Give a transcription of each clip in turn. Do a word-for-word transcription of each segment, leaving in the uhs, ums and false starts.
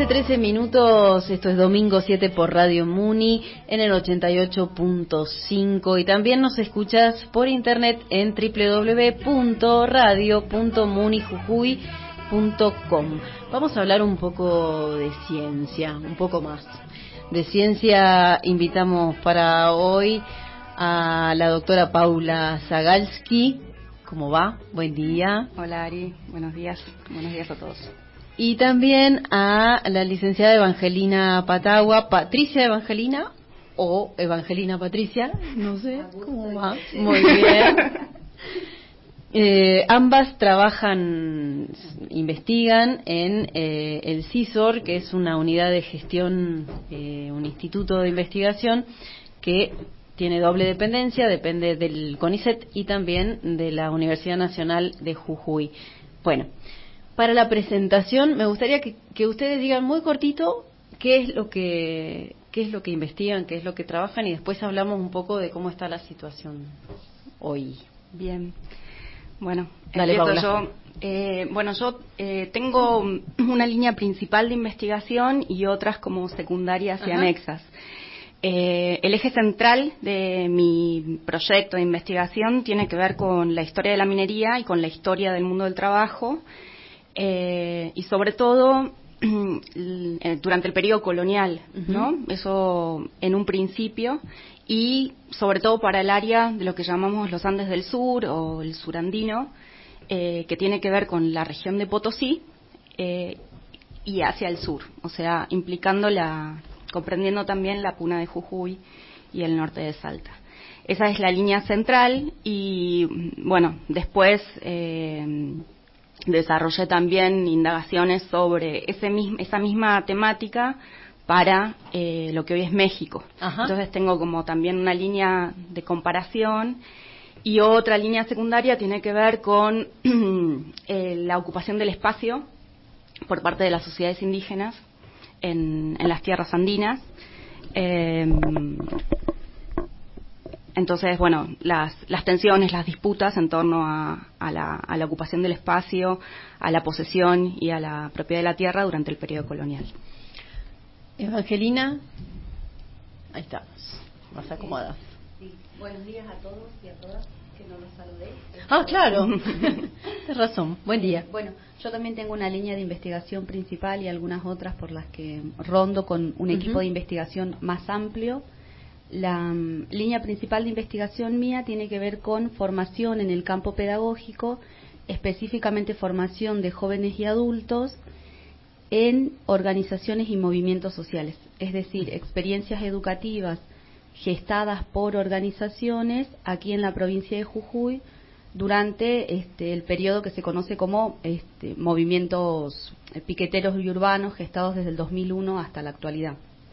trece minutos, esto es Domingo siete por Radio Muni en el ochenta y ocho punto cinco y también nos escuchas por internet en doble u doble u doble u punto radio punto muni jujuy punto com. Vamos a hablar un poco de ciencia, un poco más. De ciencia invitamos para hoy a la doctora Paula Zagalski. ¿Cómo va? Buen día. Hola Ari, buenos días, buenos días a todos. Y también a la licenciada Evangelina Patagua, Patricia Evangelina o Evangelina Patricia, no sé cómo va. Muy bien. Eh, ambas trabajan, investigan en eh, el C I S O R, que es una unidad de gestión, eh, un instituto de investigación que tiene doble dependencia, depende del CONICET y también de la Universidad Nacional de Jujuy. Bueno, para la presentación me gustaría que, que ustedes digan muy cortito qué es lo que qué es lo que investigan, qué es lo que trabajan y después hablamos un poco de cómo está la situación hoy. Bien. Bueno, Dale, empiezo Paula. yo. Eh, bueno, yo eh, tengo una línea principal de investigación y otras como secundarias y Ajá. anexas. Eh, el eje central de mi proyecto de investigación tiene que ver con la historia de la minería y con la historia del mundo del trabajo, eh, y sobre todo durante el periodo colonial, uh-huh. ¿no? Eso en un principio, y sobre todo para el área de lo que llamamos los Andes del Sur o el surandino, eh, que tiene que ver con la región de Potosí eh, y hacia el sur, o sea, implicando la, comprendiendo también la Puna de Jujuy y el norte de Salta. Esa es la línea central y, bueno, después eh, desarrollé también indagaciones sobre ese mismo, esa misma temática para eh, lo que hoy es México. Ajá. Entonces tengo como también una línea de comparación y otra línea secundaria tiene que ver con eh, la ocupación del espacio por parte de las sociedades indígenas en, en las tierras andinas. Eh, entonces, bueno, las, las tensiones, las disputas en torno a, a, la, a la ocupación del espacio, a la posesión y a la propiedad de la tierra durante el periodo colonial. Evangelina, ahí estamos, más acomodadas. Sí. Buenos días a todos y a todas, que no los saludé. Ah, claro, tienes razón, buen día. Bueno, yo también tengo una línea de investigación principal y algunas otras por las que rondo con un equipo uh-huh. de investigación más amplio. La um, línea principal de investigación mía tiene que ver con formación en el campo pedagógico, específicamente formación de jóvenes y adultos en organizaciones y movimientos sociales, es decir, experiencias educativas gestadas por organizaciones aquí en la provincia de Jujuy durante este, el periodo que se conoce como este, movimientos piqueteros y urbanos gestados desde el dos mil uno hasta la actualidad.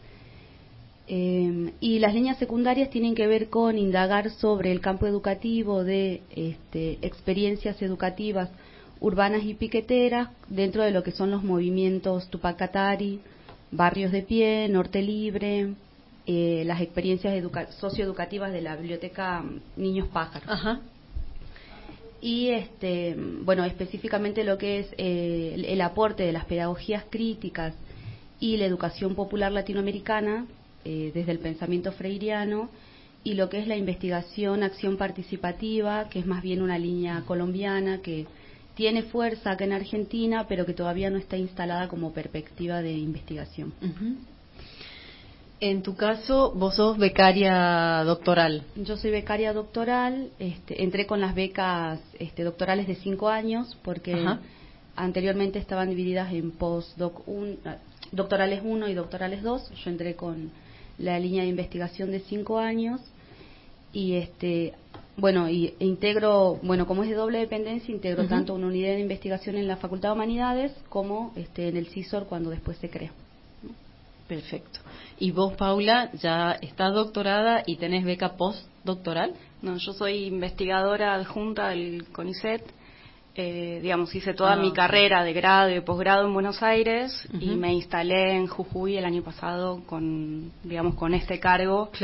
Eh, y las líneas secundarias tienen que ver con indagar sobre el campo educativo de este, experiencias educativas urbanas y piqueteras dentro de lo que son los movimientos Tupac Katari, Barrios de Pie, Norte Libre, eh, las experiencias educa- socioeducativas de la biblioteca Niños Pájaros. Ajá. Y este, bueno, específicamente lo que es eh, el, el aporte de las pedagogías críticas y la educación popular latinoamericana eh, desde el pensamiento freiriano, y lo que es la investigación, acción participativa, que es más bien una línea colombiana que tiene fuerza acá en Argentina, pero que todavía no está instalada como perspectiva de investigación. Uh-huh. En tu caso, vos sos becaria doctoral. Yo soy becaria doctoral, este, entré con las becas este, doctorales de cinco años, porque Ajá. anteriormente estaban divididas en postdoc un, doctorales uno y doctorales dos. Yo entré con la línea de investigación de cinco años y este bueno y e integro bueno como es de doble dependencia integro uh-huh. tanto una unidad de investigación en la Facultad de Humanidades como este en el C I S O R cuando después se creó. Perfecto. ¿Y vos, Paula, ya estás doctorada y tenés beca postdoctoral? No, yo soy investigadora adjunta del CONICET. Eh, digamos, hice toda ah, mi okay. carrera de grado y posgrado en Buenos Aires uh-huh. y me instalé en Jujuy el año pasado con, digamos, con este cargo. Claro.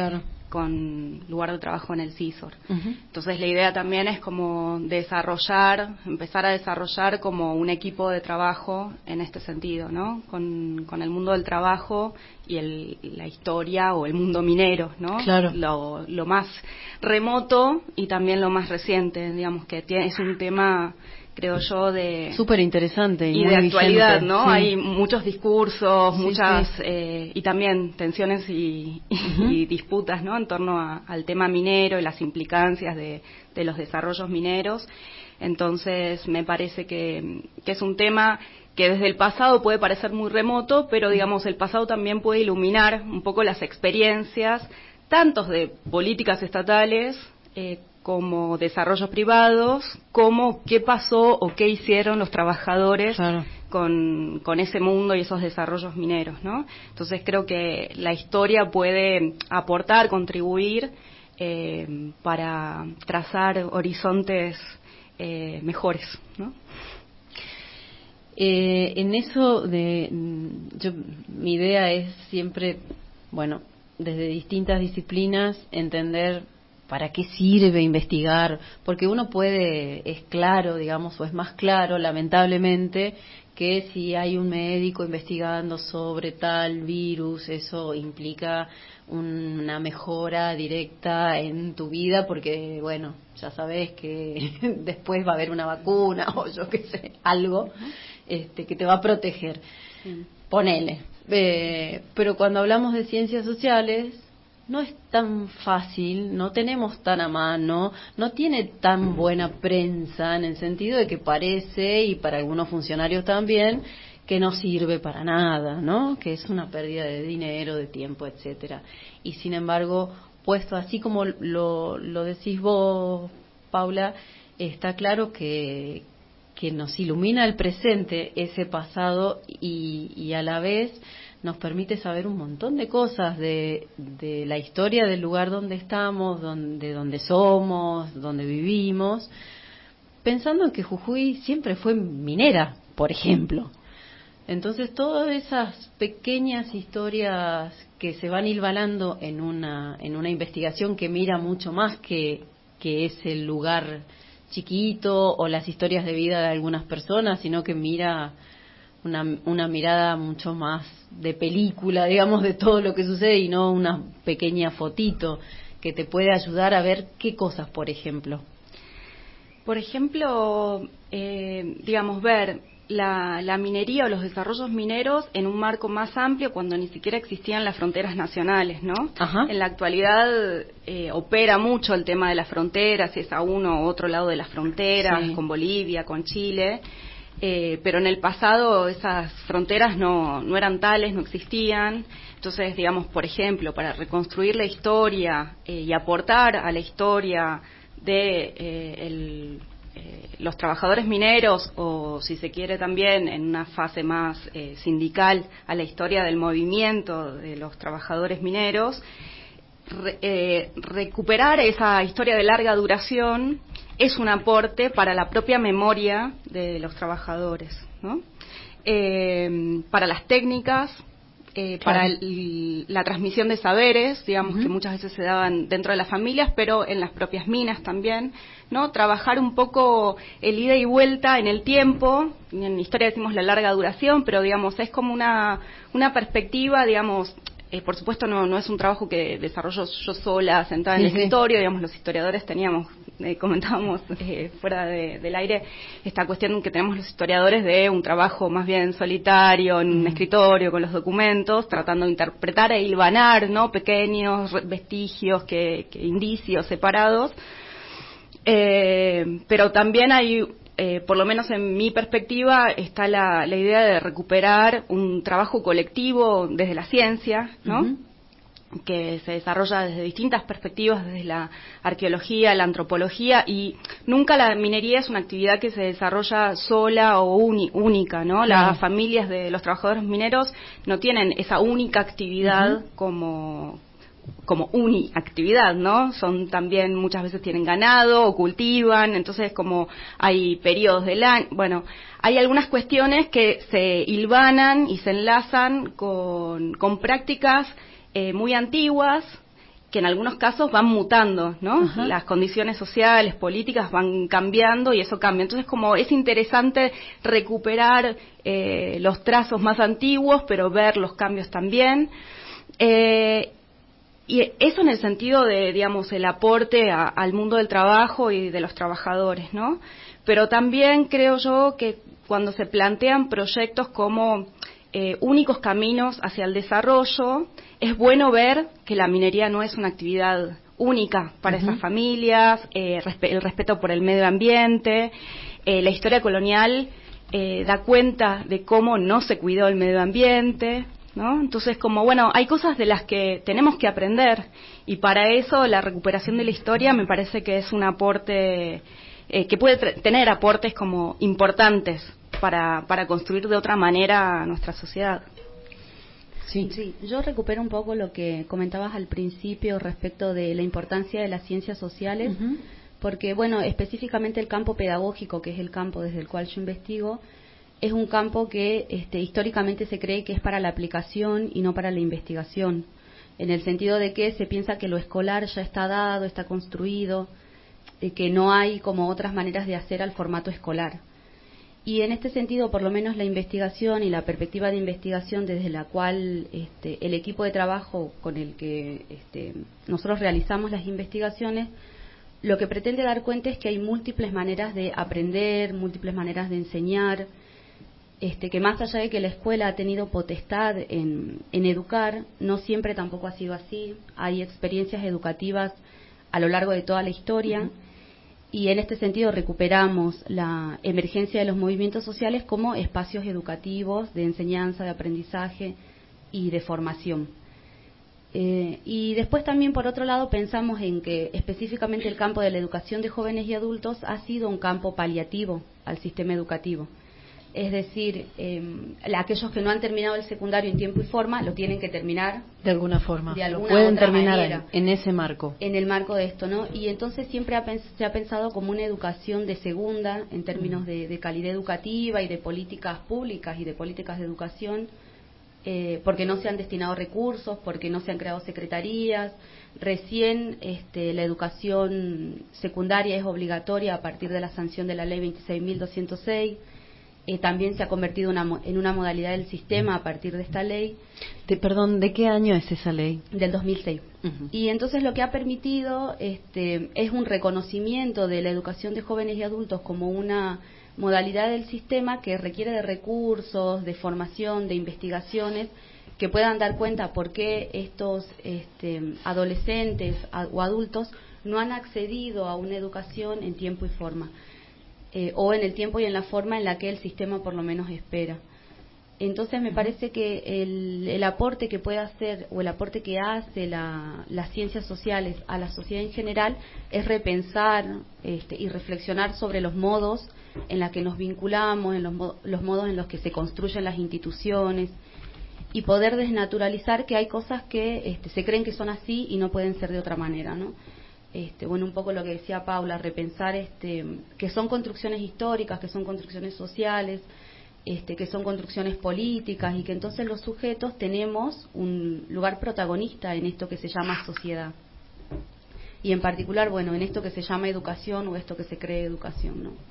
con lugar de trabajo en el C I S O R. Uh-huh. Entonces la idea también es como desarrollar, empezar a desarrollar como un equipo de trabajo en este sentido, ¿no? Con, con el mundo del trabajo y el, la historia o el mundo minero, ¿no? Claro. Lo, lo más remoto y también lo más reciente, digamos que tiene, es un tema, creo yo, de súper interesante y, y muy de actualidad, vigente. ¿no? Sí. Hay muchos discursos, Sí, muchas sí. Eh, y también tensiones y, Uh-huh. y disputas, ¿no? En torno a, al tema minero y las implicancias de, de los desarrollos mineros. Entonces, me parece que, que es un tema que desde el pasado puede parecer muy remoto, pero digamos el pasado también puede iluminar un poco las experiencias, tanto de políticas estatales eh, como desarrollos privados, como qué pasó o qué hicieron los trabajadores claro. con, con ese mundo y esos desarrollos mineros, ¿no? Entonces creo que la historia puede aportar, contribuir eh, para trazar horizontes eh, mejores, ¿no? Eh, en eso de, yo, mi idea es siempre, bueno, desde distintas disciplinas entender para qué sirve investigar, porque uno puede, es claro, digamos, o es más claro, lamentablemente, que si hay un médico investigando sobre tal virus, eso implica una mejora directa en tu vida, porque, bueno, ya sabes que después va a haber una vacuna o yo qué sé, algo este, que te va a proteger. Sí. Ponele. Eh, pero cuando hablamos de ciencias sociales, no es tan fácil, no tenemos tan a mano, no tiene tan buena prensa en el sentido de que parece, y para algunos funcionarios también, que no sirve para nada, ¿no? Que es una pérdida de dinero, de tiempo, etcétera. Y sin embargo, puesto así como lo, lo decís vos, Paula, está claro que, que nos ilumina el presente, ese pasado, y, y a la vez nos permite saber un montón de cosas de, de la historia del lugar donde estamos, donde, donde somos, donde vivimos, pensando en que Jujuy siempre fue minera, por ejemplo. Entonces, todas esas pequeñas historias que se van hilvanando en una, en una investigación que mira mucho más que, que es el lugar chiquito o las historias de vida de algunas personas, sino que mira una, una mirada mucho más de película, digamos, de todo lo que sucede y no una pequeña fotito que te puede ayudar a ver qué cosas, por ejemplo. Por ejemplo, eh, digamos, ver la, la minería o los desarrollos mineros en un marco más amplio cuando ni siquiera existían las fronteras nacionales, ¿no? Ajá. En la actualidad eh, opera mucho el tema de las fronteras, si es a uno u otro lado de las fronteras, sí, con Bolivia, con Chile. Eh, pero en el pasado esas fronteras no, no eran tales, no existían. Entonces, digamos, por ejemplo, para reconstruir la historia eh, y aportar a la historia de eh, el, eh, los trabajadores mineros, o si se quiere también en una fase más eh, sindical, a la historia del movimiento de los trabajadores mineros, re, eh, recuperar esa historia de larga duración es un aporte para la propia memoria de los trabajadores, ¿no? Eh, para las técnicas, eh, claro, para el, la transmisión de saberes, digamos, uh-huh, que muchas veces se daban dentro de las familias, pero en las propias minas también, ¿no? Trabajar un poco el ida y vuelta en el tiempo, en historia decimos la larga duración, pero digamos, es como una, una perspectiva, digamos. Eh, por supuesto no, no es un trabajo que desarrollo yo sola, sentada sí, en el escritorio, sí, digamos, los historiadores teníamos, eh, comentábamos eh, fuera de, del aire, esta cuestión que tenemos los historiadores de un trabajo más bien solitario, en un mm. escritorio, con los documentos, tratando de interpretar e hilvanar, ¿no?, pequeños vestigios, que, que indicios separados, eh, pero también hay... Eh, por lo menos en mi perspectiva, está la, la idea de recuperar un trabajo colectivo desde la ciencia, ¿no? Uh-huh. Que se desarrolla desde distintas perspectivas, desde la arqueología, la antropología, y nunca la minería es una actividad que se desarrolla sola o uni, única, ¿no? Claro. Las familias de los trabajadores mineros no tienen esa única actividad uh-huh. como... como uniactividad, ¿no? Son también, muchas veces tienen ganado o cultivan, entonces como hay periodos del año, bueno, hay algunas cuestiones que se hilvanan y se enlazan con, con prácticas eh, muy antiguas que en algunos casos van mutando, ¿no? Ajá. Las condiciones sociales, políticas van cambiando y eso cambia. Entonces, como es interesante recuperar eh, los trazos más antiguos, pero ver los cambios también. Eh, y eso en el sentido de, digamos, el aporte a, al mundo del trabajo y de los trabajadores, ¿no? Pero también creo yo que cuando se plantean proyectos como eh, únicos caminos hacia el desarrollo, es bueno ver que la minería no es una actividad única para uh-huh. esas familias, eh, respe- el respeto por el medio ambiente, eh, la historia colonial eh, da cuenta de cómo no se cuidó el medio ambiente, ¿no? Entonces, como, bueno, hay cosas de las que tenemos que aprender y para eso la recuperación de la historia me parece que es un aporte, eh, que puede tra- tener aportes como importantes para, para construir de otra manera nuestra sociedad. Sí. sí, yo recupero un poco lo que comentabas al principio respecto de la importancia de las ciencias sociales, uh-huh. porque, bueno, específicamente el campo pedagógico, que es el campo desde el cual yo investigo, es un campo que este, históricamente se cree que es para la aplicación y no para la investigación, en el sentido de que se piensa que lo escolar ya está dado, está construido, eh, que no hay como otras maneras de hacer al formato escolar. Y en este sentido, por lo menos la investigación y la perspectiva de investigación desde la cual este, el equipo de trabajo con el que este, nosotros realizamos las investigaciones, lo que pretende dar cuenta es que hay múltiples maneras de aprender, múltiples maneras de enseñar, este, que más allá de que la escuela ha tenido potestad en, en educar, no siempre tampoco ha sido así. Hay experiencias educativas a lo largo de toda la historia. Uh-huh. Y en este sentido recuperamos la emergencia de los movimientos sociales como espacios educativos de enseñanza, de aprendizaje y de formación. Eh, y después también, por otro lado, pensamos en que específicamente el campo de la educación de jóvenes y adultos ha sido un campo paliativo al sistema educativo. Es decir, eh, aquellos que no han terminado el secundario en tiempo y forma lo tienen que terminar de alguna forma, de alguna pueden otra terminar manera, en, en ese marco, en el marco de esto, ¿no? Y entonces siempre ha, se ha pensado como una educación de segunda en términos de, de calidad educativa y de políticas públicas y de políticas de educación, eh, porque no se han destinado recursos, porque no se han creado secretarías. Recién este, la educación secundaria es obligatoria a partir de la sanción de la ley veintiséis mil doscientos seis. Eh, también se ha convertido una, en una modalidad del sistema a partir de esta ley. De, perdón, ¿de qué año es esa ley? Del dos mil seis. Uh-huh. Y entonces lo que ha permitido este, es un reconocimiento de la educación de jóvenes y adultos como una modalidad del sistema que requiere de recursos, de formación, de investigaciones que puedan dar cuenta por qué estos este, adolescentes o adultos no han accedido a una educación en tiempo y forma. Eh, o en el tiempo y en la forma en la que el sistema por lo menos espera. Entonces me parece que el, el aporte que puede hacer o el aporte que hace la, las ciencias sociales a la sociedad en general es repensar este, y reflexionar sobre los modos en los que nos vinculamos, en los, los modos en los que se construyen las instituciones y poder desnaturalizar que hay cosas que este, se creen que son así y no pueden ser de otra manera, ¿no? Este, bueno, un poco lo que decía Paula, repensar este, que son construcciones históricas, que son construcciones sociales, este, que son construcciones políticas y que entonces los sujetos tenemos un lugar protagonista en esto que se llama sociedad. Y en particular, bueno, en esto que se llama educación o esto que se cree educación, ¿no?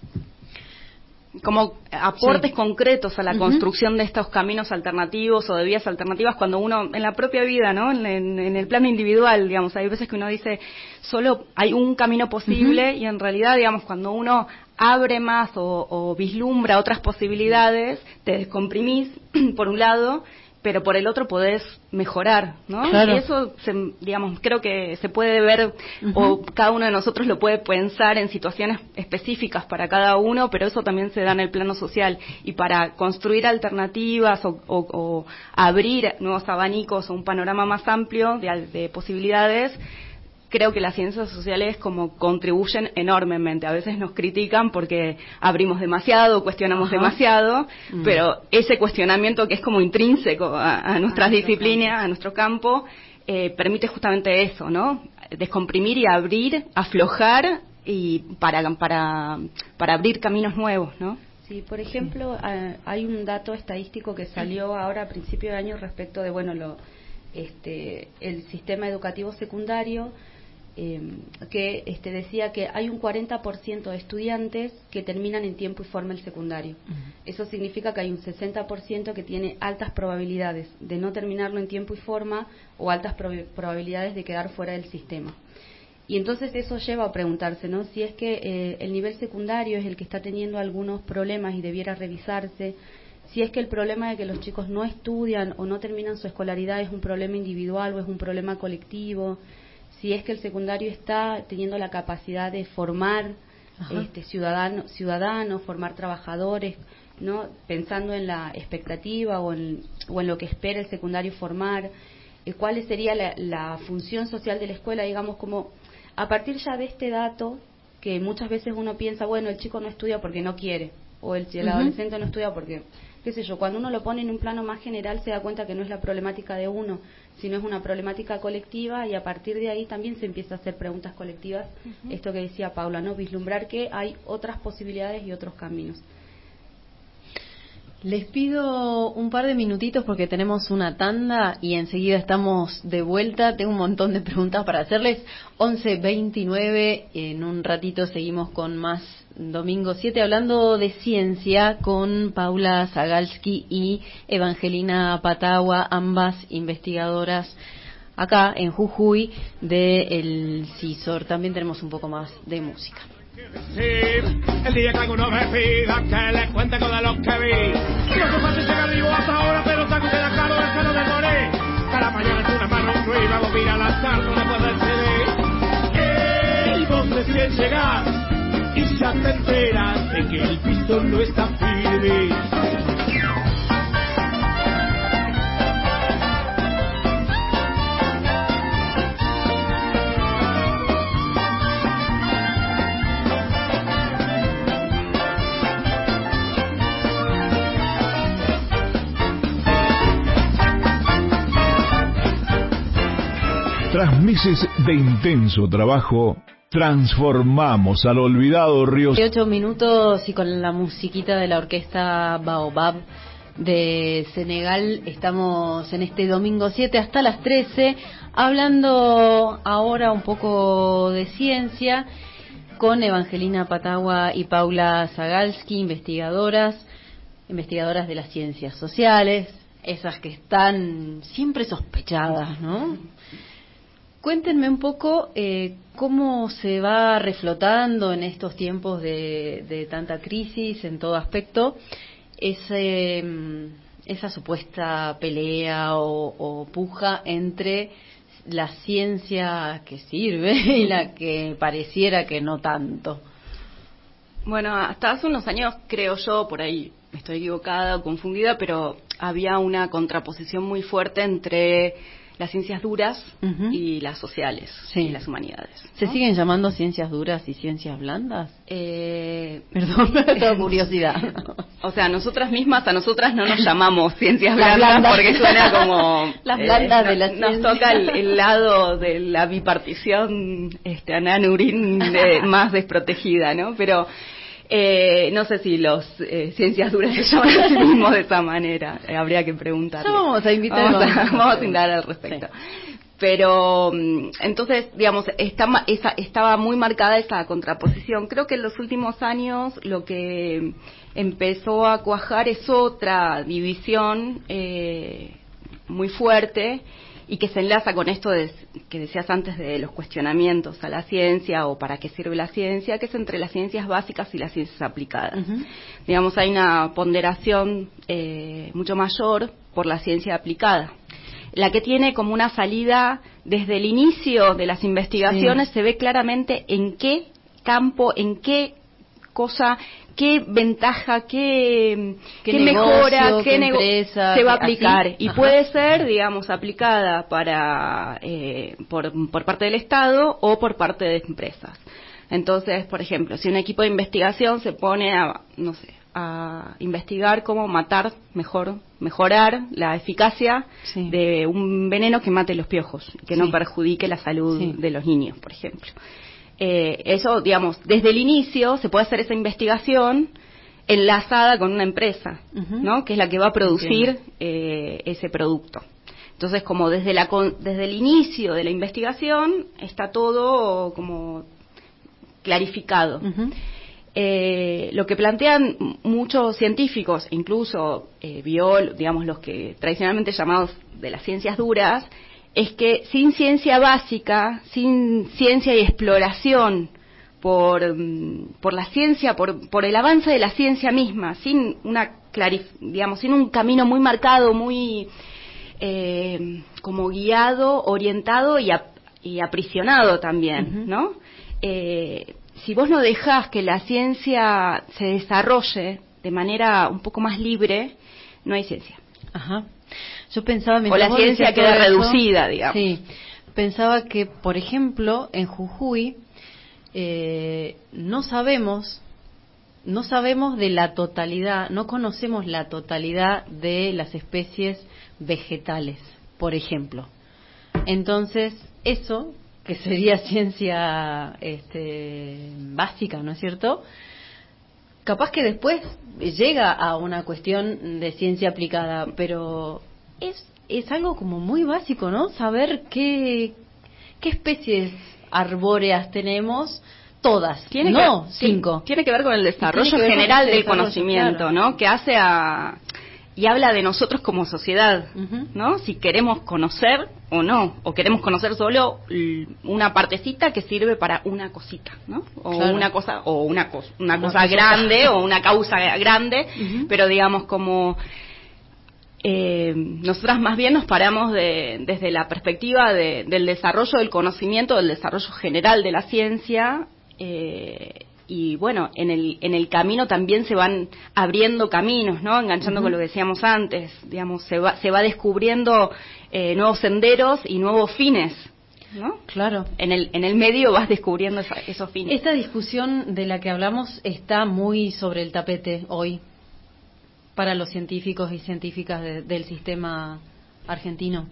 Como aportes sí. concretos a la uh-huh. construcción de estos caminos alternativos o de vías alternativas cuando uno, en la propia vida, ¿no? En, en, en el plano individual, digamos, hay veces que uno dice, solo hay un camino posible uh-huh. y en realidad, digamos, cuando uno abre más o, o vislumbra otras posibilidades, te descomprimís, por un lado, pero por el otro podés mejorar, ¿no? Claro. Y eso, se, digamos, creo que se puede ver, uh-huh. o cada uno de nosotros lo puede pensar en situaciones específicas para cada uno, pero eso también se da en el plano social. Y para construir alternativas o, o, o abrir nuevos abanicos o un panorama más amplio de, de posibilidades, creo que las ciencias sociales como contribuyen enormemente. A veces nos critican porque abrimos demasiado, cuestionamos Ajá. demasiado, mm. pero ese cuestionamiento que es como intrínseco a, a nuestras a disciplinas, campo. a nuestro campo, eh, permite justamente eso, ¿no? Descomprimir y abrir, aflojar y para para para abrir caminos nuevos, ¿no? Sí, por ejemplo, sí. hay un dato estadístico que salió ahora a principio de año respecto de, bueno, lo este, el sistema educativo secundario, eh, que este, decía que hay un cuarenta por ciento de estudiantes que terminan en tiempo y forma el secundario. Uh-huh. Eso significa que hay un sesenta por ciento que tiene altas probabilidades de no terminarlo en tiempo y forma o altas prob- probabilidades de quedar fuera del sistema. Y entonces eso lleva a preguntarse, ¿no? Si es que eh, el nivel secundario es el que está teniendo algunos problemas y debiera revisarse, si es que el problema de que los chicos no estudian o no terminan su escolaridad es un problema individual o es un problema colectivo, si es que el secundario está teniendo la capacidad de formar este, ciudadano, ciudadanos, formar trabajadores, ¿no? Pensando en la expectativa o en, o en lo que espera el secundario formar, eh, cuál sería la, la función social de la escuela, digamos, como a partir ya de este dato, que muchas veces uno piensa, bueno, el chico no estudia porque no quiere, o el, el uh-huh. adolescente no estudia porque, qué sé yo, cuando uno lo pone en un plano más general se da cuenta que no es la problemática de uno, sino es una problemática colectiva, y a partir de ahí también se empieza a hacer preguntas colectivas, uh-huh. esto que decía Paula, ¿no? Vislumbrar que hay otras posibilidades y otros caminos. Les pido un par de minutitos porque tenemos una tanda y enseguida estamos de vuelta. Tengo un montón de preguntas para hacerles. once veintinueve, en un ratito seguimos con más Domingo siete, hablando de ciencia con Paula Zagalski y Evangelina Patagua, ambas investigadoras acá en Jujuy del CISOR. También tenemos un poco más de música. El día que alguno me pida que les cuente con de los que vi. No sé fácil llegar vivo hasta ahora, pero tengo que dejar claro es que no me morí. Cada mañana es una mano y vamos a ir a lanzar no me puedo decidir. Y vos deciden llegar y ya te enteras de que el piso no está firme. Tras meses de intenso trabajo, transformamos al olvidado río. Ocho minutos y con la musiquita de la orquesta Baobab de Senegal estamos en este domingo siete hasta las trece, hablando ahora un poco de ciencia con Evangelina Patagua y Paula Zagalski, investigadoras, investigadoras de las ciencias sociales, esas que están siempre sospechadas, ¿no? Cuéntenme un poco eh, cómo se va reflotando en estos tiempos de, de tanta crisis en todo aspecto ese, esa supuesta pelea o, o puja entre la ciencia que sirve y la que pareciera que no tanto. Bueno, hasta hace unos años, creo yo, por ahí estoy equivocada o confundida, pero había una contraposición muy fuerte entre las ciencias duras uh-huh. y las sociales, sí. y las humanidades, ¿no? ¿Se siguen llamando ciencias duras y ciencias blandas? Eh, Perdón, toda curiosidad. O sea, nosotras mismas, a nosotras no nos llamamos ciencias blandas, blandas porque suena como... Las blandas eh, de la nos, ciencia. Nos toca el, el lado de la bipartición este, ananurín de, más desprotegida, ¿no? Pero... Eh, no sé si los eh, ciencias duras se llaman a sí mismos de esa manera, eh, habría que preguntarle. Ya vamos a invitar. Vamos a, vamos a indagar al respecto. Sí. Pero, entonces, digamos, está, esa, estaba muy marcada esa contraposición. Creo que en los últimos años lo que empezó a cuajar es otra división eh, muy fuerte, y que se enlaza con esto de, que decías antes de los cuestionamientos a la ciencia o para qué sirve la ciencia, que es entre las ciencias básicas y las ciencias aplicadas. Uh-huh. Digamos, hay una ponderación eh, mucho mayor por la ciencia aplicada, la que tiene como una salida desde el inicio de las investigaciones, sí. Se ve claramente en qué campo, en qué cosa, qué ventaja, qué, qué, qué negocio, mejora, qué, qué nego- empresa, se va a aplicar. Así. Y Ajá. puede ser, digamos, aplicada para eh, por, por parte del Estado o por parte de empresas. Entonces, por ejemplo, si un equipo de investigación se pone a, no sé, a investigar cómo matar mejor, mejorar la eficacia sí. de un veneno que mate los piojos, que sí. no perjudique la salud sí. de los niños, por ejemplo. Eh, eso, digamos, desde el inicio se puede hacer esa investigación enlazada con una empresa, uh-huh. ¿no? Que es la que va a producir eh, ese producto. Entonces, como desde la desde el inicio de la investigación está todo como clarificado. Uh-huh. Eh, lo que plantean muchos científicos, incluso eh, biólogos, digamos los que tradicionalmente llamados de las ciencias duras, es que sin ciencia básica, sin ciencia y exploración por por la ciencia, por por el avance de la ciencia misma, sin una clarif- digamos, sin un camino muy marcado, muy eh, como guiado, orientado y, ap- y aprisionado también, uh-huh. ¿no? Eh, si vos no dejás que la ciencia se desarrolle de manera un poco más libre, no hay ciencia. Ajá. Yo pensaba... O la ciencia queda reducida, digamos. Sí. Pensaba que, por ejemplo, en Jujuy eh, no sabemos, no sabemos de la totalidad, no conocemos la totalidad de las especies vegetales, por ejemplo. Entonces, eso, que sería ciencia este, básica, ¿no es cierto?, capaz que después llega a una cuestión de ciencia aplicada, pero es es algo como muy básico, ¿no? Saber qué qué especies arbóreas tenemos, todas, tiene no que, cinco. Tiene que ver con el desarrollo general del desarrollo, conocimiento, claro. ¿no? Que hace a... y habla de nosotros como sociedad, uh-huh. ¿no? Si queremos conocer o no, o queremos conocer solo una partecita que sirve para una cosita, ¿no? O claro. una cosa, o una cosa, una, una cosa grande, o una causa grande, uh-huh. pero digamos como eh, nosotras más bien nos paramos de, desde la perspectiva de, del desarrollo del conocimiento, del desarrollo general de la ciencia. Eh, Y bueno, en el en el camino también se van abriendo caminos, ¿no? Enganchando uh-huh. con lo que decíamos antes, digamos, se va se va descubriendo eh, nuevos senderos y nuevos fines, ¿no? Claro. En el en el medio vas descubriendo esa, esos fines. Esta discusión de la que hablamos está muy sobre el tapete hoy para los científicos y científicas de, del sistema argentino.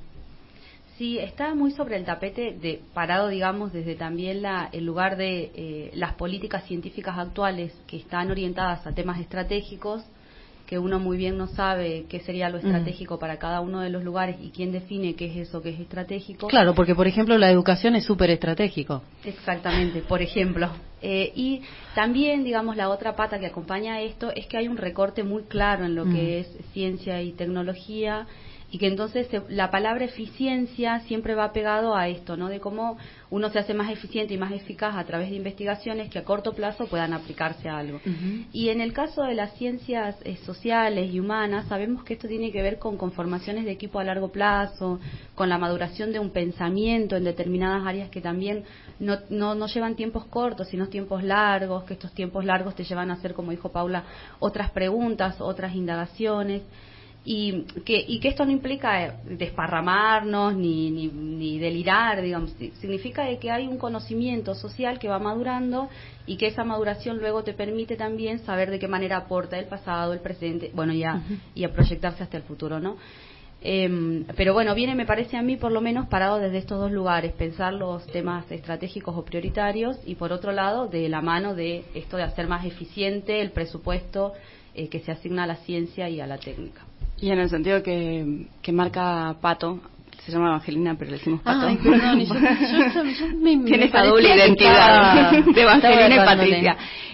Sí, está muy sobre el tapete, de parado, digamos, desde también la, el lugar de eh, las políticas científicas actuales que están orientadas a temas estratégicos, que uno muy bien no sabe qué sería lo estratégico mm. para cada uno de los lugares y quién define qué es eso que es estratégico. Claro, porque, por ejemplo, la educación es súper estratégico. Exactamente, por ejemplo. Eh, y también, digamos, la otra pata que acompaña a esto es que hay un recorte muy claro en lo mm. que es ciencia y tecnología, y que entonces la palabra eficiencia siempre va pegado a esto, ¿no? De cómo uno se hace más eficiente y más eficaz a través de investigaciones que a corto plazo puedan aplicarse a algo. Uh-huh. Y en el caso de las ciencias eh, sociales y humanas, sabemos que esto tiene que ver con conformaciones de equipo a largo plazo, con la maduración de un pensamiento en determinadas áreas que también no, no, no llevan tiempos cortos, sino tiempos largos, que estos tiempos largos te llevan a hacer, como dijo Paula, otras preguntas, otras indagaciones. Y que, y que esto no implica desparramarnos ni, ni, ni delirar, digamos, significa que hay un conocimiento social que va madurando y que esa maduración luego te permite también saber de qué manera aporta el pasado, el presente, bueno, ya, uh-huh. y a proyectarse hasta el futuro, ¿no? Eh, pero bueno, viene, me parece a mí, por lo menos, parado desde estos dos lugares, pensar los temas estratégicos o prioritarios y, por otro lado, de la mano de esto de hacer más eficiente el presupuesto eh, que se asigna a la ciencia y a la técnica. Y en el sentido que, que marca Pato, se llama Evangelina, pero le decimos Pato. Ay, perdón, yo, yo, yo, yo me, tiene esa doble identidad estaba, de Evangelina y Patricia.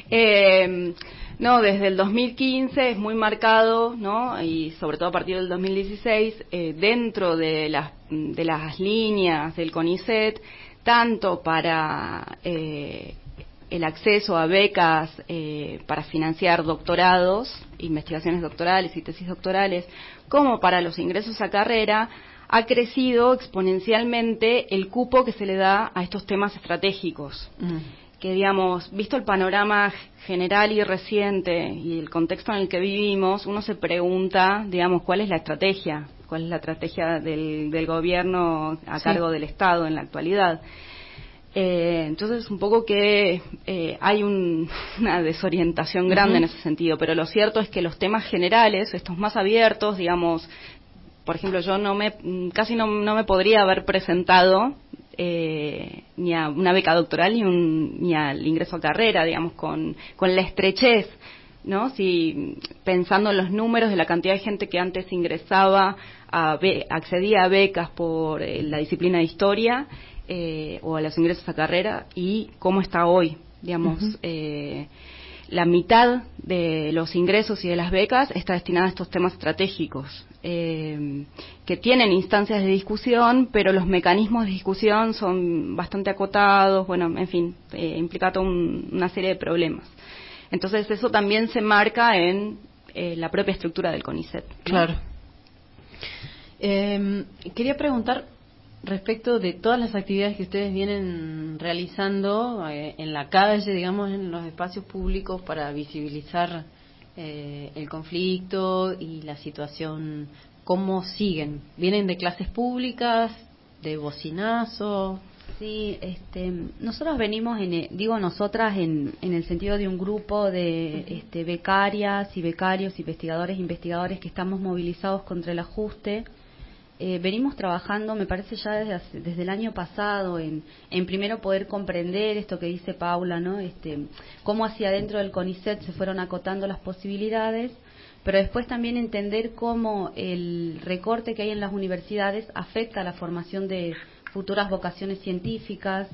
Eh, no, desde el dos mil quince es muy marcado, ¿no? Y sobre todo a partir del dos mil dieciséis, eh, dentro de las, de las líneas del CONICET, tanto para eh, el acceso a becas eh, para financiar doctorados, investigaciones doctorales y tesis doctorales, como para los ingresos a carrera, ha crecido exponencialmente el cupo que se le da a estos temas estratégicos. Mm. Que, digamos, visto el panorama general y reciente y el contexto en el que vivimos, uno se pregunta, digamos, cuál es la estrategia, cuál es la estrategia del, del gobierno a sí. cargo del Estado en la actualidad. Eh, entonces, un poco que eh, hay un, una desorientación grande uh-huh. en ese sentido, pero lo cierto es que los temas generales, estos más abiertos, digamos, por ejemplo, yo no me casi no, no me podría haber presentado eh, ni a una beca doctoral ni, un, ni al ingreso a carrera, digamos, con, con la estrechez ¿no? Si pensando en los números de la cantidad de gente que antes ingresaba, a be- accedía a becas por eh, la disciplina de historia eh, o a los ingresos a carrera, y cómo está hoy, digamos, uh-huh. eh, la mitad de los ingresos y de las becas está destinada a estos temas estratégicos, eh, que tienen instancias de discusión, pero los mecanismos de discusión son bastante acotados, bueno, en fin, eh, implica toda un, una serie de problemas. Entonces eso también se marca en eh, la propia estructura del CONICET, ¿no? Claro. Eh, quería preguntar respecto de todas las actividades que ustedes vienen realizando eh, en la calle, digamos, en los espacios públicos para visibilizar eh, el conflicto y la situación. ¿Cómo siguen? ¿Vienen de clases públicas, de bocinazo? Sí, este, nosotros venimos, en, digo nosotras, en, en el sentido de un grupo de uh-huh. este, becarias y becarios, investigadores e investigadores que estamos movilizados contra el ajuste. Eh, venimos trabajando, me parece ya desde, hace, desde el año pasado, en, en primero poder comprender esto que dice Paula, ¿no? Este, cómo hacia dentro del CONICET se fueron acotando las posibilidades, pero después también entender cómo el recorte que hay en las universidades afecta a la formación de futuras vocaciones científicas.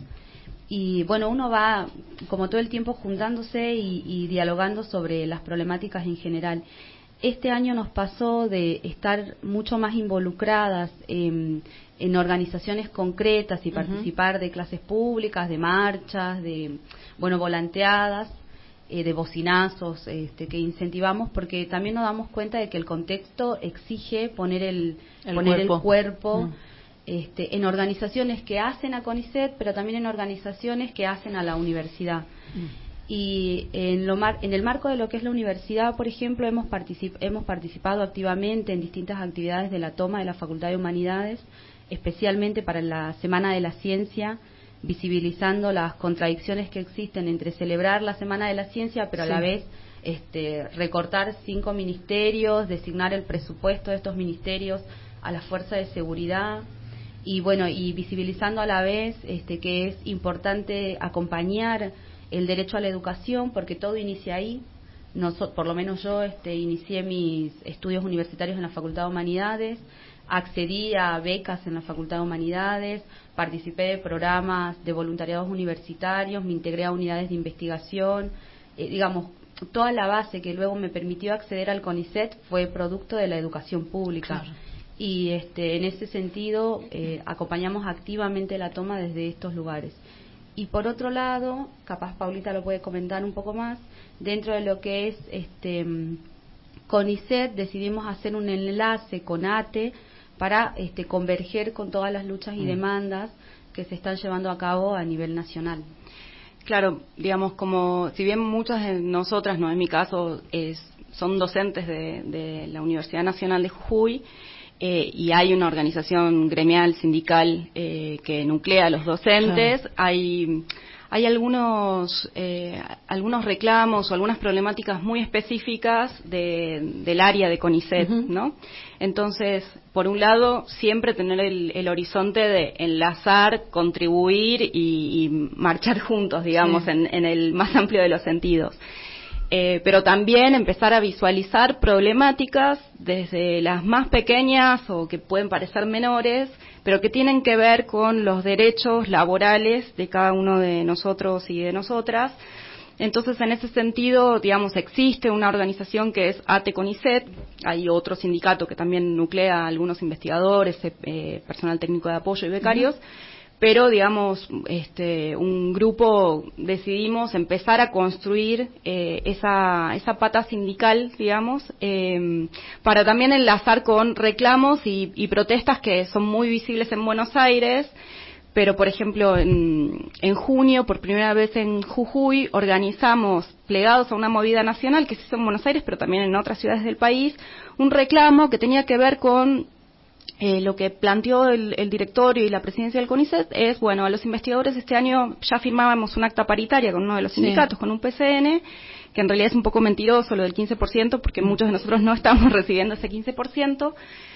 Y bueno, uno va como todo el tiempo juntándose y, y dialogando sobre las problemáticas en general. Este año nos pasó de estar mucho más involucradas en, en organizaciones concretas y uh-huh. participar de clases públicas, de marchas, de, bueno, volanteadas, eh, de bocinazos este, que incentivamos, porque también nos damos cuenta de que el contexto exige poner el, el poner cuerpo, el cuerpo uh-huh. este, en organizaciones que hacen a CONICET, pero también en organizaciones que hacen a la universidad. Uh-huh. Y en, lo mar, en el marco de lo que es la universidad, por ejemplo, hemos, particip, hemos participado activamente en distintas actividades de la toma de la Facultad de Humanidades, especialmente para la Semana de la Ciencia, visibilizando las contradicciones que existen entre celebrar la Semana de la Ciencia, pero sí. a la vez este, recortar cinco ministerios, designar el presupuesto de estos ministerios a la fuerza de seguridad. Y bueno, y visibilizando a la vez este, que es importante acompañar el derecho a la educación, porque todo inicia ahí. Noso- por lo menos yo este, inicié mis estudios universitarios en la Facultad de Humanidades, accedí a becas en la Facultad de Humanidades, participé de programas de voluntariados universitarios, me integré a unidades de investigación, eh, digamos, toda la base que luego me permitió acceder al CONICET fue producto de la educación pública. Claro. Y este, en ese sentido eh, acompañamos activamente la toma desde estos lugares. Y por otro lado, capaz Paulita lo puede comentar un poco más, dentro de lo que es este CONICET decidimos hacer un enlace con ATE para este, converger con todas las luchas y demandas que se están llevando a cabo a nivel nacional. Claro, digamos, como si bien muchas de nosotras, no en mi caso, es, son docentes de, de la Universidad Nacional de Jujuy, Eh, y hay una organización gremial, sindical, eh, que nuclea a los docentes, claro. hay hay algunos eh, algunos reclamos o algunas problemáticas muy específicas de, del área de CONICET, uh-huh. ¿no? Entonces, por un lado, siempre tener el, el horizonte de enlazar, contribuir y, y marchar juntos, digamos, sí. en, en el más amplio de los sentidos. Eh, pero también empezar a visualizar problemáticas desde las más pequeñas o que pueden parecer menores, pero que tienen que ver con los derechos laborales de cada uno de nosotros y de nosotras. Entonces, en ese sentido, digamos, existe una organización que es ATE CONICET, hay otro sindicato que también nuclea a algunos investigadores, eh, personal técnico de apoyo y becarios, uh-huh. Pero, digamos, este, un grupo decidimos empezar a construir eh, esa, esa pata sindical, digamos, eh, para también enlazar con reclamos y, y protestas que son muy visibles en Buenos Aires, pero, por ejemplo, en, en junio, por primera vez en Jujuy, organizamos, plegados a una movida nacional que se hizo en Buenos Aires, pero también en otras ciudades del país, un reclamo que tenía que ver con Eh, lo que planteó el, el directorio y la presidencia del CONICET es, bueno, a los investigadores este año ya firmábamos una acta paritaria con uno de los sindicatos, sí. con un P C N, que en realidad es un poco mentiroso lo del quince por ciento, porque muchos de nosotros no estamos recibiendo ese quince por ciento,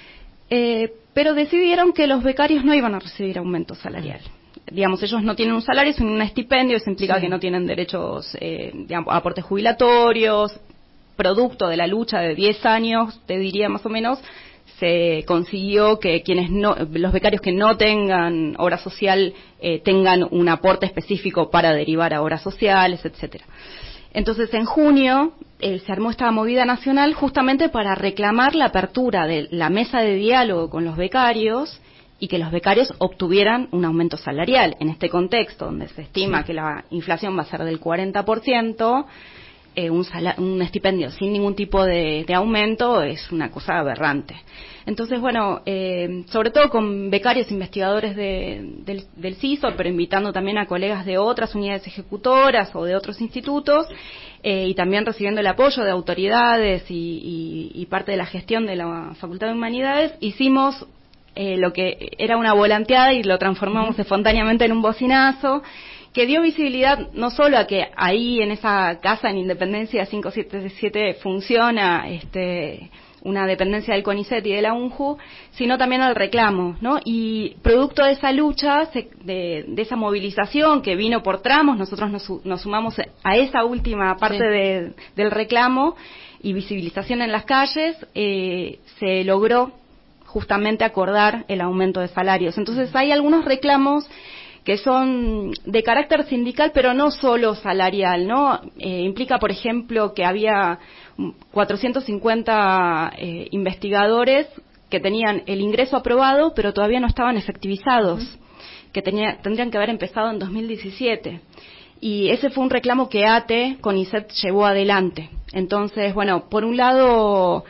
eh, pero decidieron que los becarios no iban a recibir aumento salarial. Digamos, ellos no tienen un salario, es un estipendio, eso implica sí. que no tienen derechos, eh, digamos, a aportes jubilatorios, producto de la lucha de diez años, te diría más o menos, se consiguió que quienes no, los becarios que no tengan obra social eh, tengan un aporte específico para derivar a obras sociales, etcétera. Entonces, en junio eh, se armó esta movida nacional justamente para reclamar la apertura de la mesa de diálogo con los becarios y que los becarios obtuvieran un aumento salarial. En este contexto, donde se estima sí. que la inflación va a ser del cuarenta por ciento, eh, un, sal- un estipendio sin ningún tipo de, de aumento es una cosa aberrante. Entonces, bueno, eh, sobre todo con becarios investigadores de, del, del CISOR, pero invitando también a colegas de otras unidades ejecutoras o de otros institutos, eh, y también recibiendo el apoyo de autoridades y, y, y parte de la gestión de la Facultad de Humanidades, hicimos eh, lo que era una volanteada y lo transformamos uh-huh. espontáneamente en un bocinazo, que dio visibilidad no solo a que ahí en esa casa en Independencia cinco siete siete funciona este una dependencia del CONICET y de la UNJU, sino también al reclamo, ¿no? Y producto de esa lucha, se, de, de esa movilización que vino por tramos, nosotros nos, nos sumamos a esa última parte sí. de, del reclamo y visibilización en las calles, eh, se logró justamente acordar el aumento de salarios. Entonces hay algunos reclamos que son de carácter sindical, pero no solo salarial, ¿no? Eh, implica, por ejemplo, que había cuatrocientos cincuenta eh, investigadores que tenían el ingreso aprobado, pero todavía no estaban efectivizados, uh-huh. que tenía, tendrían que haber empezado en dos mil diecisiete. Y ese fue un reclamo que A T E, CONICET, llevó adelante. Entonces, bueno, por un lado,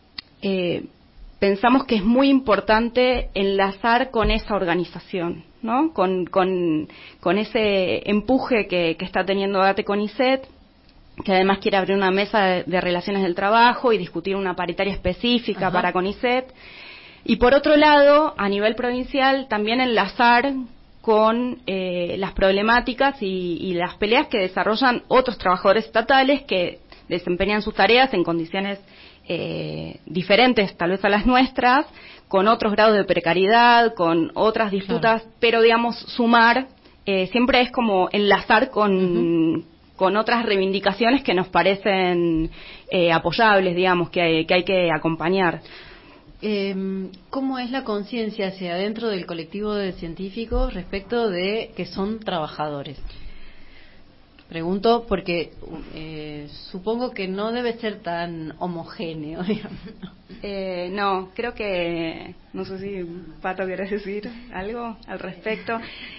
eh, pensamos que es muy importante enlazar con esa organización, ¿no? Con, con, con ese empuje que, que está teniendo A T E CONICET, que además quiere abrir una mesa de, de relaciones del trabajo y discutir una paritaria específica Ajá. para CONICET. Y por otro lado, a nivel provincial, también enlazar con eh, las problemáticas y, y las peleas que desarrollan otros trabajadores estatales que desempeñan sus tareas en condiciones eh, diferentes tal vez a las nuestras, con otros grados de precariedad, con otras disputas, claro. pero digamos sumar, eh, siempre es como enlazar con, uh-huh. con otras reivindicaciones que nos parecen eh, apoyables, digamos, que hay, que hay que acompañar. Eh, ¿Cómo es la conciencia hacia adentro del colectivo de científicos respecto de que son trabajadores? Pregunto porque eh, supongo que no debe ser tan homogéneo, digamos. Eh, no, creo que, no sé si Pato querés decir algo al respecto.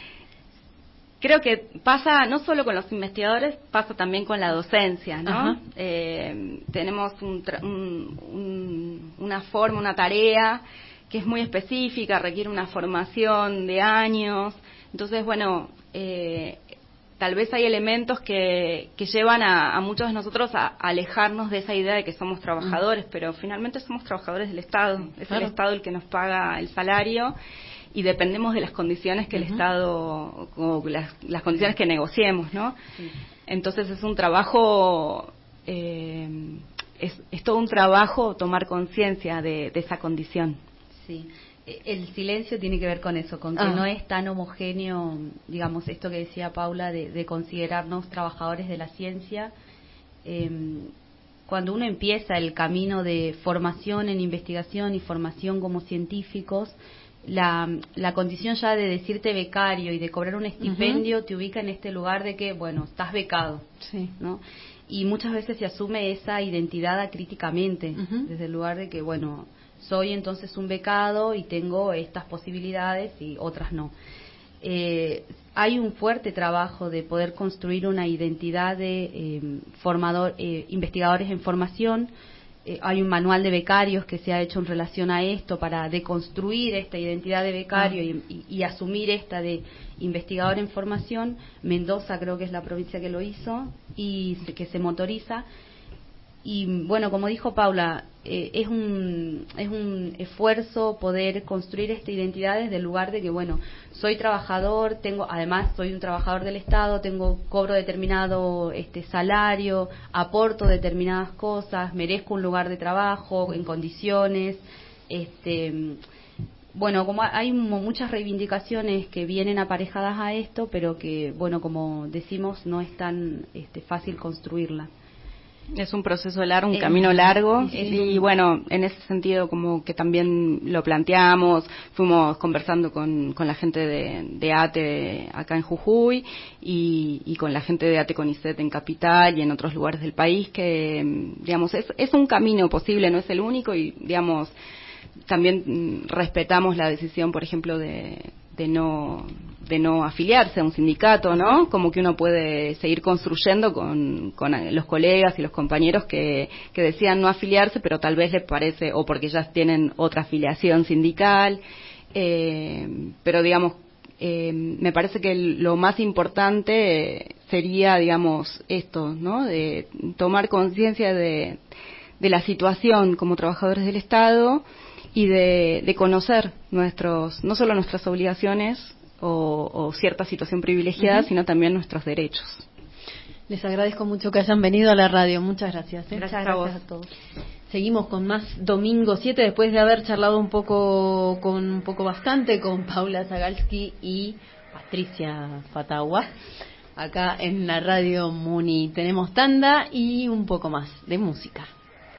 Creo que pasa no solo con los investigadores, pasa también con la docencia, ¿no? Eh, tenemos un, un, un, una forma, una tarea que es muy específica, requiere una formación de años. Entonces, bueno, eh, tal vez hay elementos que, que llevan a, a muchos de nosotros a, a alejarnos de esa idea de que somos trabajadores, pero finalmente somos trabajadores del Estado. Sí, es claro. el Estado el que nos paga el salario y dependemos de las condiciones que uh-huh. el Estado, o las, las condiciones que negociemos, ¿no? Sí. Entonces es un trabajo, eh, es, es todo un trabajo tomar conciencia de, de esa condición. Sí. El silencio tiene que ver con eso, con que ah. no es tan homogéneo, digamos, esto que decía Paula, de, de considerarnos trabajadores de la ciencia. Eh, cuando uno empieza el camino de formación en investigación y formación como científicos, la, la condición ya de decirte becario y de cobrar un estipendio uh-huh. te ubica en este lugar de que, bueno, estás becado, sí. ¿no? Y muchas veces se asume esa identidad acríticamente, uh-huh. desde el lugar de que, bueno, soy entonces un becado y tengo estas posibilidades y otras no. Eh, hay un fuerte trabajo de poder construir una identidad de eh, formador, eh, investigadores en formación. Eh, hay un manual de becarios que se ha hecho en relación a esto para deconstruir esta identidad de becario ah. y, y, y asumir esta de investigador en formación. Mendoza creo que es la provincia que lo hizo y que se motoriza. Y bueno, como dijo Paula, eh, es un es un esfuerzo poder construir esta identidad desde el lugar de que, bueno, soy trabajador, tengo además soy un trabajador del Estado, tengo cobro determinado este salario, aporto determinadas cosas, merezco un lugar de trabajo en condiciones, este bueno, como hay muchas reivindicaciones que vienen aparejadas a esto, pero que, bueno, como decimos, no es tan este, fácil construirla. Es un proceso largo, un eh, camino largo, sí, y, y bueno, en ese sentido como que también lo planteamos, fuimos conversando con, con la gente de, de ATE acá en Jujuy y, y con la gente de ATE CONICET en Capital y en otros lugares del país, que digamos es, es un camino posible, no es el único, y digamos también respetamos la decisión, por ejemplo, de de no de no afiliarse a un sindicato, ¿no? Como que uno puede seguir construyendo con, con los colegas y los compañeros que, que decían no afiliarse, pero tal vez les parece, o porque ya tienen otra afiliación sindical, eh, pero digamos, eh, me parece que lo más importante sería, digamos, esto, ¿no? De tomar conciencia de, de la situación como trabajadores del Estado, y de, de conocer nuestros, no solo nuestras obligaciones o, o cierta situación privilegiada, uh-huh. sino también nuestros derechos. Les agradezco mucho que hayan venido a la radio. Muchas gracias. ¿eh? Gracias, gracias a todos. Seguimos con más Domingo siete, después de haber charlado un poco, con un poco bastante con Paula Zagalski y Patricia Fatagua. Acá en la radio Muni tenemos tanda y un poco más de música.